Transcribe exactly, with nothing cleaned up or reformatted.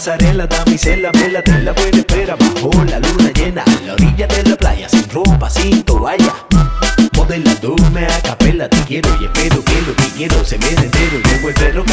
pasarela, damisela, vela de la buena espera. Bajo la luna llena, a la orilla de la playa, sin ropa, sin toalla. Modelándome a capela, te quiero y espero que lo que quiero se me dé entero. Llegó el perro